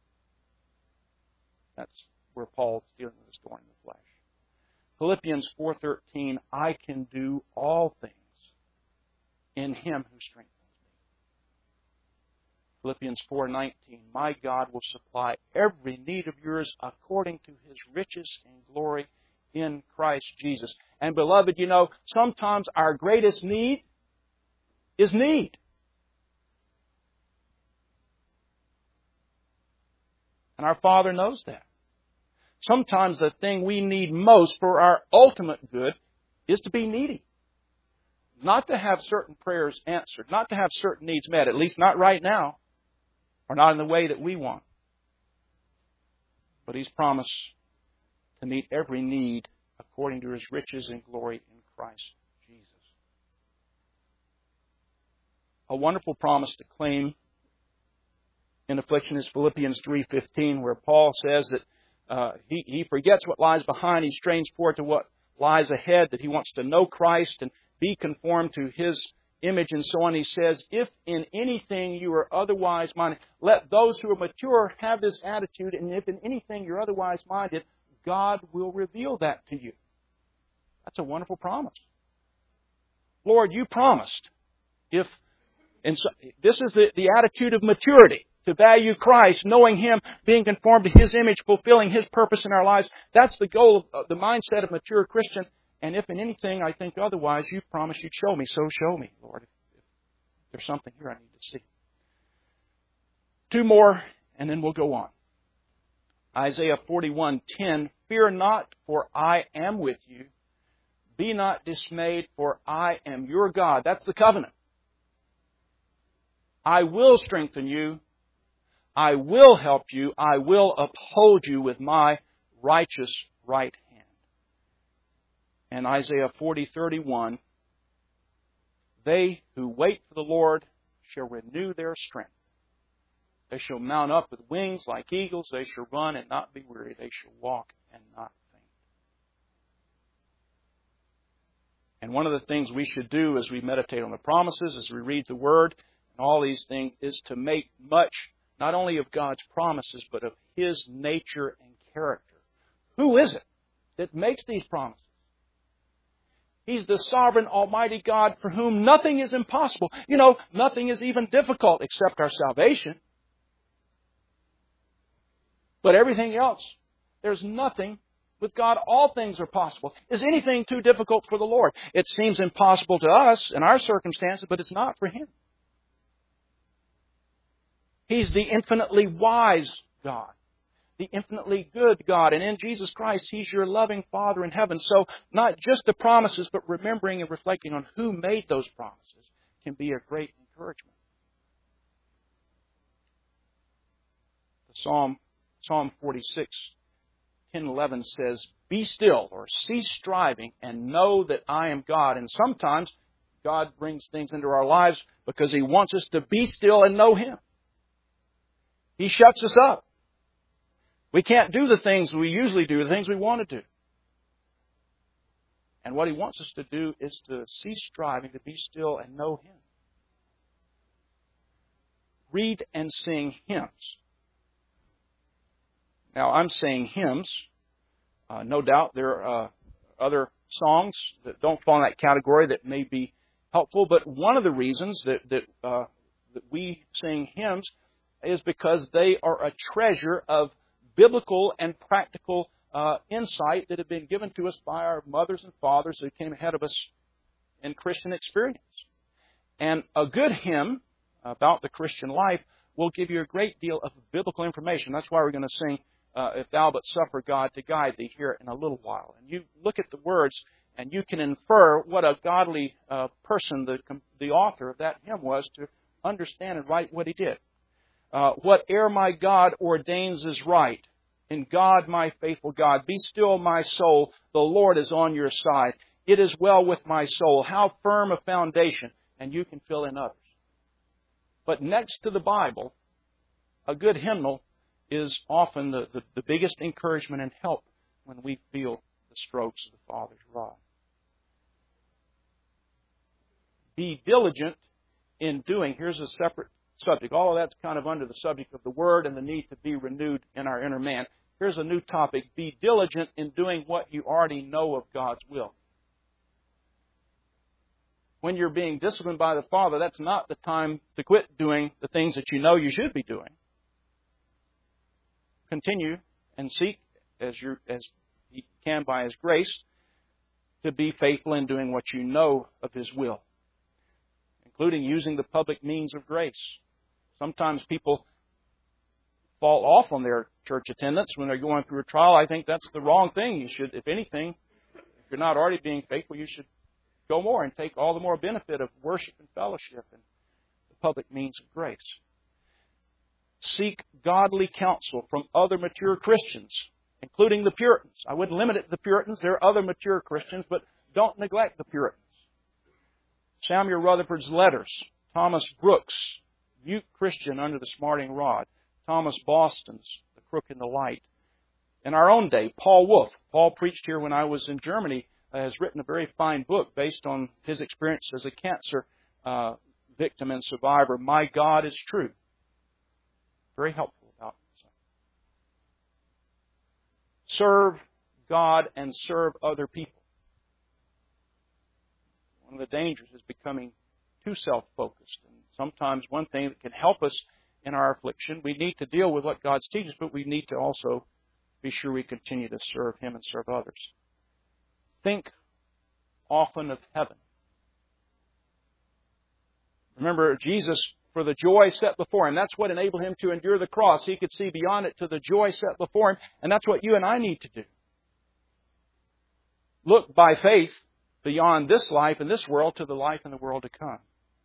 That's where Paul's dealing with this thorn in the flesh. Philippians four thirteen, I can do all things in Him who strengthens me. Philippians four nineteen, my God will supply every need of yours according to His riches and glory in Christ Jesus. And beloved, you know, sometimes our greatest need is need. And our Father knows that. Sometimes the thing we need most for our ultimate good is to be needy. Not to have certain prayers answered. Not to have certain needs met. At least not right now. Or not in the way that we want. But He's promised to meet every need according to His riches and glory in Christ Jesus. A wonderful promise to claim in affliction is Philippians three fifteen, where Paul says that uh, he, he forgets what lies behind. He strains forward to what lies ahead, that he wants to know Christ and be conformed to His image and so on. He says, if in anything you are otherwise minded, let those who are mature have this attitude, and if in anything you're otherwise minded, God will reveal that to you. That's a wonderful promise. Lord, you promised. If and so, this is the, the attitude of maturity, to value Christ, knowing Him, being conformed to His image, fulfilling His purpose in our lives. That's the goal of the mindset of a mature Christian. And if in anything I think otherwise, you promised you'd show me. So show me, Lord. If there's something here I need to see. Two more, and then we'll go on. Isaiah forty-one ten, fear not, for I am with you. Be not dismayed, for I am your God. That's the covenant. I will strengthen you. I will help you. I will uphold you with my righteous right hand. And Isaiah forty thirty-one, they who wait for the Lord shall renew their strength. They shall mount up with wings like eagles. They shall run and not be weary. They shall walk and not faint. And one of the things we should do as we meditate on the promises, as we read the Word, and all these things, is to make much not only of God's promises, but of His nature and character. Who is it that makes these promises? He's the sovereign, almighty God for whom nothing is impossible. You know, nothing is even difficult except our salvation. But everything else, there's nothing. With God, all things are possible. Is anything too difficult for the Lord? It seems impossible to us in our circumstances, but it's not for Him. He's the infinitely wise God, the infinitely good God. And in Jesus Christ, He's your loving Father in heaven. So not just the promises, but remembering and reflecting on who made those promises can be a great encouragement. The Psalm, Psalm forty-six, ten, eleven says, be still or cease striving and know that I am God. And sometimes God brings things into our lives because He wants us to be still and know Him. He shuts us up. We can't do the things we usually do, the things we want to do. And what He wants us to do is to cease striving, to be still and know Him. Read and sing hymns. Now, I'm saying hymns. Uh, no doubt there are uh, other songs that don't fall in that category that may be helpful. But one of the reasons that, that, uh, that we sing hymns is because they are a treasure of biblical and practical uh, insight that have been given to us by our mothers and fathers who came ahead of us in Christian experience. And a good hymn about the Christian life will give you a great deal of biblical information. That's why we're going to sing, uh, If Thou But Suffer God to Guide Thee, here in a little while. And you look at the words, And you can infer what a godly uh, person the, the author of that hymn was to understand and write what he did. Uh, Whate'er my God ordains is right. In God, my faithful God, be still my soul. The Lord is on your side. It is well with my soul. How firm a foundation. And you can fill in others. But next to the Bible, a good hymnal is often the, the, the biggest encouragement and help when we feel the strokes of the Father's rod. Be diligent in doing. Here's a separate subject. All of that's kind of under the subject of the Word and the need to be renewed in our inner man. Here's a new topic. Be diligent in doing what you already know of God's will. When you're being disciplined by the Father, that's not the time to quit doing the things that you know you should be doing. Continue and seek as you as you can by His grace to be faithful in doing what you know of His will, including using the public means of grace. Sometimes people fall off on their church attendance when they're going through a trial. I think that's the wrong thing. You should, if anything, if you're not already being faithful, you should go more and take all the more benefit of worship and fellowship and the public means of grace. Seek godly counsel from other mature Christians, including the Puritans. I wouldn't limit it to the Puritans. There are other mature Christians, but don't neglect the Puritans. Samuel Rutherford's letters, Thomas Brooks, Mute Christian under the smarting rod, Thomas Boston's The Crook in the Light. In our own day, Paul Wolf. Paul preached here when I was in Germany, uh, has written a very fine book based on his experience as a cancer uh, victim and survivor, My God is True. Very helpful about it. Serve God and serve other people. One of the dangers is becoming too self-focused. And sometimes one thing that can help us in our affliction, we need to deal with what God's teaches, but we need to also be sure we continue to serve Him and serve others. Think often of heaven. Remember, Jesus, for the joy set before Him, that's what enabled Him to endure the cross. He could see beyond it to the joy set before Him, and that's what you and I need to do. Look by faith beyond this life and this world to the life and the world to come.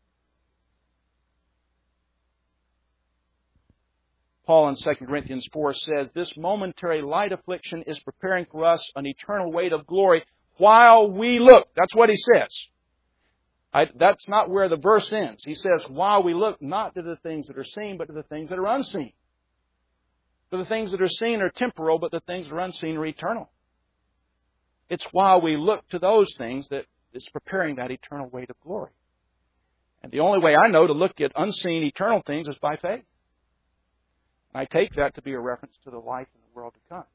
Paul in Second Corinthians four says, this momentary light affliction is preparing for us an eternal weight of glory while we look. That's what he says. I, that's not where the verse ends. He says, while we look not to the things that are seen, but to the things that are unseen. For the things that are seen are temporal, but the things that are unseen are eternal. It's while we look to those things that is preparing that eternal weight of glory. And the only way I know to look at unseen eternal things is by faith. I take that to be a reference to the life in the world to come.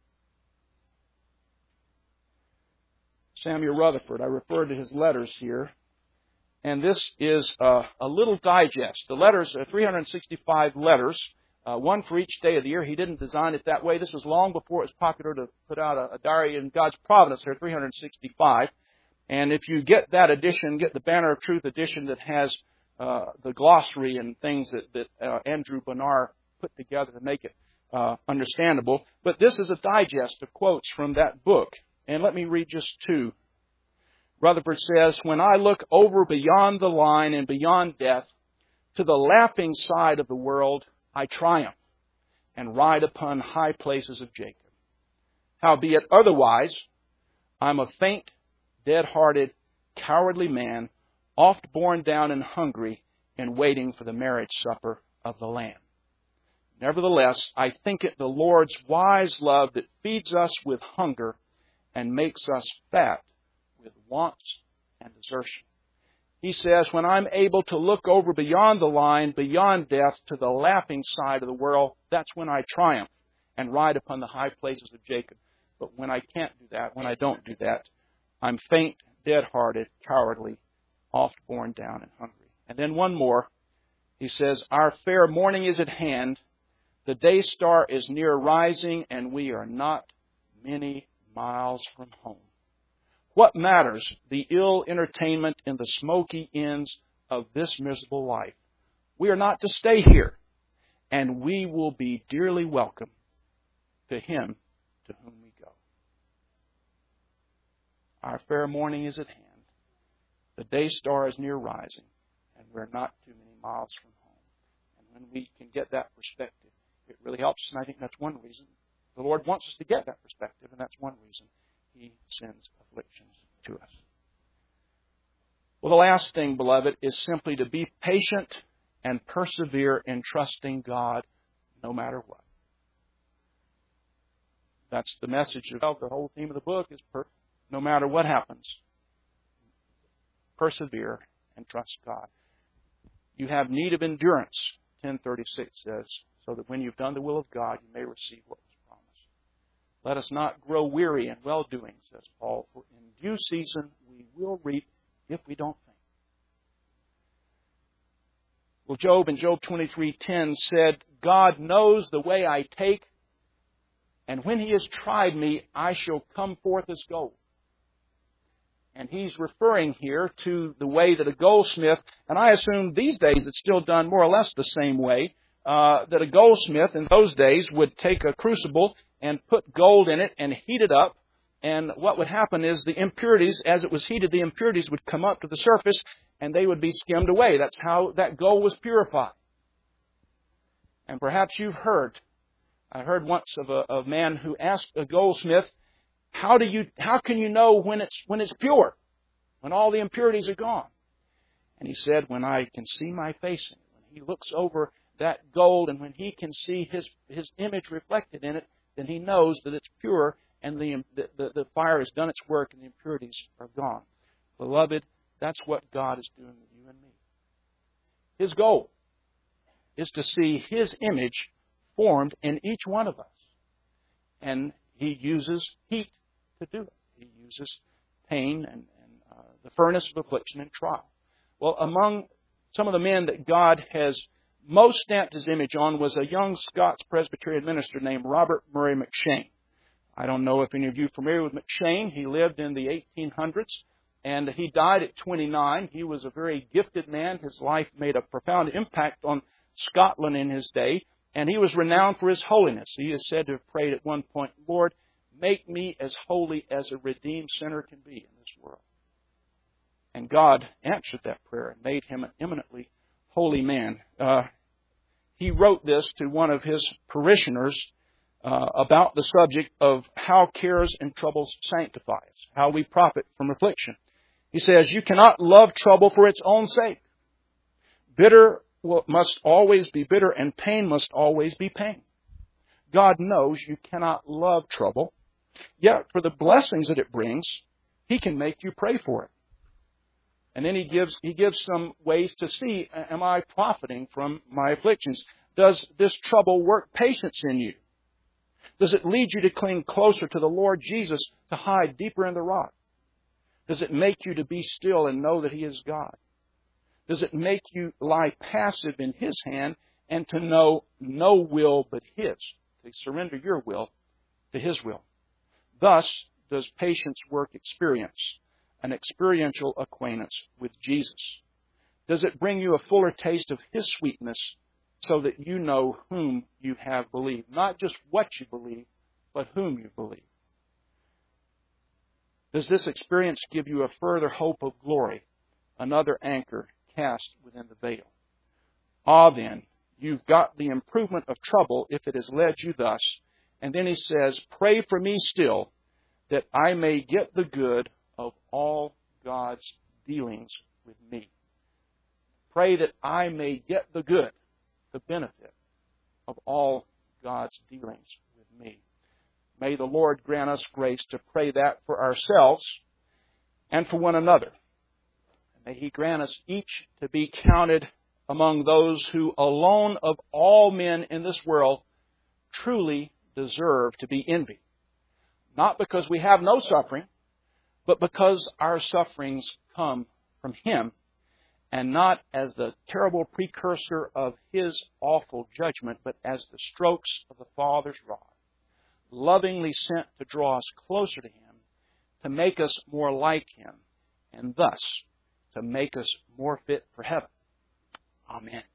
Samuel Rutherford, I referred to his letters here. And this is a, a little digest. The letters are three hundred sixty-five letters, uh, one for each day of the year. He didn't design it that way. This was long before it was popular to put out a, a diary in God's providence. There are three hundred sixty-five. And if you get that edition, get the Banner of Truth edition that has uh, the glossary and things that, that uh, Andrew Bonar put together to make it uh, understandable. But this is a digest of quotes from that book. And let me read just two. Rutherford says, when I look over beyond the line and beyond death to the laughing side of the world, I triumph and ride upon high places of Jacob. Howbeit otherwise, I'm a faint, dead-hearted, cowardly man, oft borne down and hungry and waiting for the marriage supper of the Lamb. Nevertheless, I think it the Lord's wise love that feeds us with hunger and makes us fat with wants and desertion. He says, when I'm able to look over beyond the line, beyond death, to the laughing side of the world, that's when I triumph and ride upon the high places of Jacob. But when I can't do that, when I don't do that, I'm faint, dead-hearted, cowardly, oft borne down and hungry. And then one more. He says, our fair morning is at hand. The day star is near rising, and we are not many miles from home. What matters the ill entertainment in the smoky ends of this miserable life? We are not to stay here, and we will be dearly welcome to Him to whom we go. Our fair morning is at hand. The day star is near rising, and we're not too many miles from home. And when we can get that perspective, it really helps us, and I think that's one reason the Lord wants us to get that perspective, and that's one reason He sends afflictions to us. Well, the last thing, beloved, is simply to be patient and persevere in trusting God no matter what. That's the message of the whole theme of the book is per- no matter what happens, persevere and trust God. You have need of endurance, ten thirty-six says, so that when you've done the will of God, you may receive what was promised. Let us not grow weary in well-doing, says Paul, for in due season we will reap if we don't faint. Well, Job in Job twenty-three ten said, God knows the way I take, and when He has tried me, I shall come forth as gold. And he's referring here to the way that a goldsmith, and I assume these days it's still done more or less the same way, uh, that a goldsmith in those days would take a crucible and put gold in it and heat it up. And what would happen is the impurities, as it was heated, the impurities would come up to the surface and they would be skimmed away. That's how that gold was purified. And perhaps you've heard, I heard once of a, a man who asked a goldsmith, How do you? How can you know when it's when it's pure, when all the impurities are gone? And he said, when I can see my face in it, when he looks over that gold, and when he can see his his image reflected in it, then he knows that it's pure, and the the, the fire has done its work, and the impurities are gone. Beloved, that's what God is doing with you and me. His goal is to see His image formed in each one of us, and He uses heat to do it. He uses pain and, and uh, the furnace of affliction and trial. Well, among some of the men that God has most stamped His image on was a young Scots Presbyterian minister named Robert Murray McCheyne. I don't know if any of you are familiar with McCheyne. He lived in the eighteen hundreds, and he died at twenty-nine. He was a very gifted man. His life made a profound impact on Scotland in his day, and he was renowned for his holiness. He is said to have prayed at one point, Lord, make me as holy as a redeemed sinner can be in this world. And God answered that prayer and made him an eminently holy man. Uh, he wrote this to one of his parishioners uh, about the subject of how cares and troubles sanctify us, how we profit from affliction. He says, you cannot love trouble for its own sake. Bitter must always be bitter, and pain must always be pain. God knows you cannot love trouble, yet for the blessings that it brings, He can make you pray for it. And then he gives he gives some ways to see, am I profiting from my afflictions? Does this trouble work patience in you? Does it lead you to cling closer to the Lord Jesus, to hide deeper in the rock? Does it make you to be still and know that He is God? Does it make you lie passive in His hand and to know no will but His? To surrender your will to His will. Thus does patience work experience, an experiential acquaintance with Jesus. Does it bring you a fuller taste of His sweetness so that you know whom you have believed? Not just what you believe, but whom you believe. Does this experience give you a further hope of glory, another anchor cast within the veil? Ah, then, you've got the improvement of trouble if it has led you thus. And then he says, pray for me still, that I may get the good of all God's dealings with me. Pray that I may get the good, the benefit of all God's dealings with me. May the Lord grant us grace to pray that for ourselves and for one another. May He grant us each to be counted among those who alone of all men in this world truly deserve to be envied. Not because we have no suffering, but because our sufferings come from Him, and not as the terrible precursor of His awful judgment, but as the strokes of the Father's rod, lovingly sent to draw us closer to Him, to make us more like Him, and thus to make us more fit for heaven. Amen.